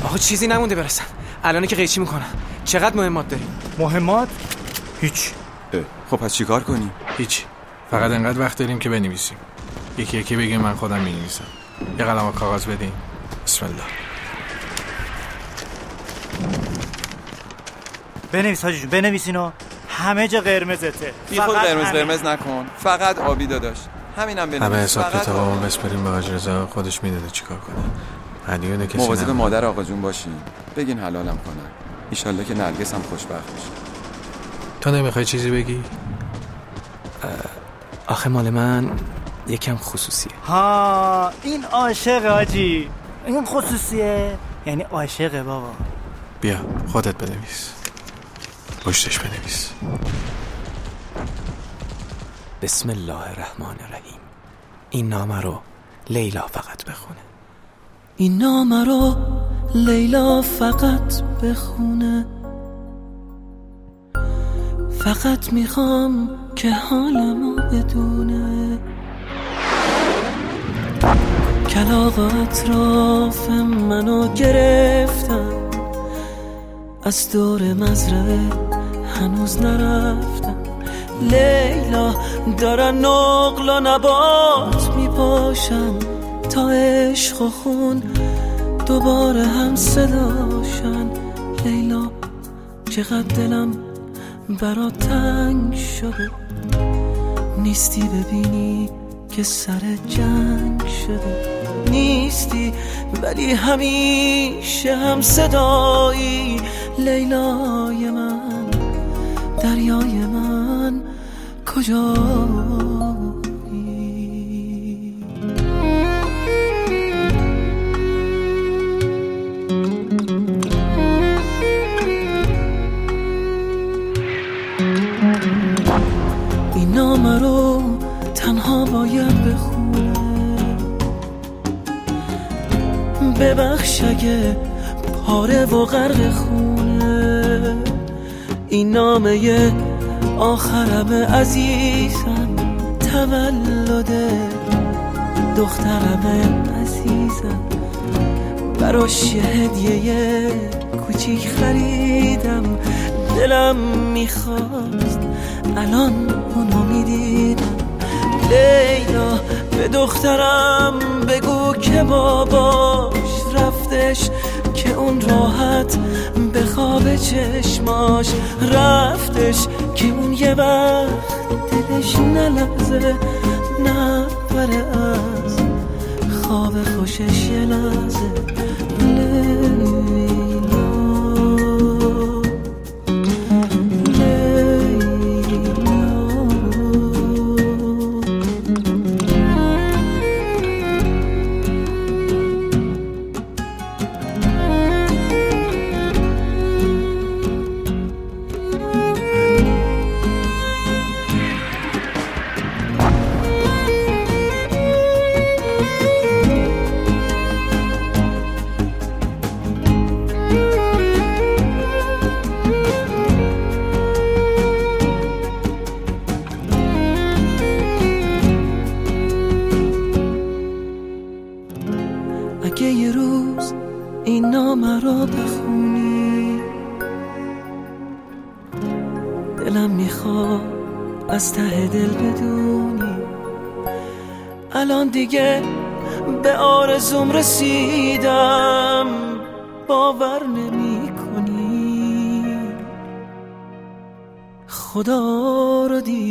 آقا چیزی نمونده برسم. الان که قیچی میکنم. چقدر مهمات داریم؟ مهمات؟ هیچ. خب پس چیکار کنیم؟ هیچ. فقط انقدر وقت داریم که بنویسیم. یکی یکی بگیم من خودم می‌نویسم. یه قلم و کاغذ بدین. بسم الله. بنویس حاجی جون، بنویسینو. همه جا قرمزته. بی خود قرمز نکن. فقط آبی داداش. همینم بنویس. همه حساب کتابمون بسپریم به حاج رضا، خودش میدونه چیکار کنه. هدیه کسی مواظب مادر آقا جون باشین. بگین حلالم کنن. ان شاءالله که نرگس هم خوشبخت بشه. تو نمیخوای چیزی بگی؟ آخه مال من یکم خصوصیه. ها این عاشق حاجی. این خصوصیه یعنی عاشقه بابا. بیا خودت بنویس. پشتش بنویس. بسم الله الرحمن الرحیم. این نامه رو لیلا فقط بخونه. این نامه رو لیلا فقط بخونه. فقط میخوام که حالمو بدونه. کلاغ اطراف منو گرفتن، از دور مزرعه هنوز نرفتم. لیلا دارن نقل و نبات میپاشن، تا عشق و خون دوباره هم صداشن. لیلا چقدر دلم برات تنگ شده، نیستی ببینی که سر جنگ شده. نیستی ولی همیشه هم صدایی. لیلای من، دریای من، کجایی؟ این نامه رو تنها باید بخونه. ببخش اگه پاره و غرق خونه. این نامه آخرم عزیزم، تولد دخترم عزیزم. براش یه هدیه کوچیک خریدم. دلم میخواست الان اونو میدیدم. لیلا به دخترم بگو که باباش رفتش، که اون راحت به خواب چشماش رفتش. که اون یه وقت دلش نلرزه، نپره از خواب خوشش یه لحظه. اگه یه روز این نامه رو بخونی، دلم میخواد از ته دل بدونی الان دیگه به آرزوم رسیدم. باور نمی کنی خدا رو دیدم.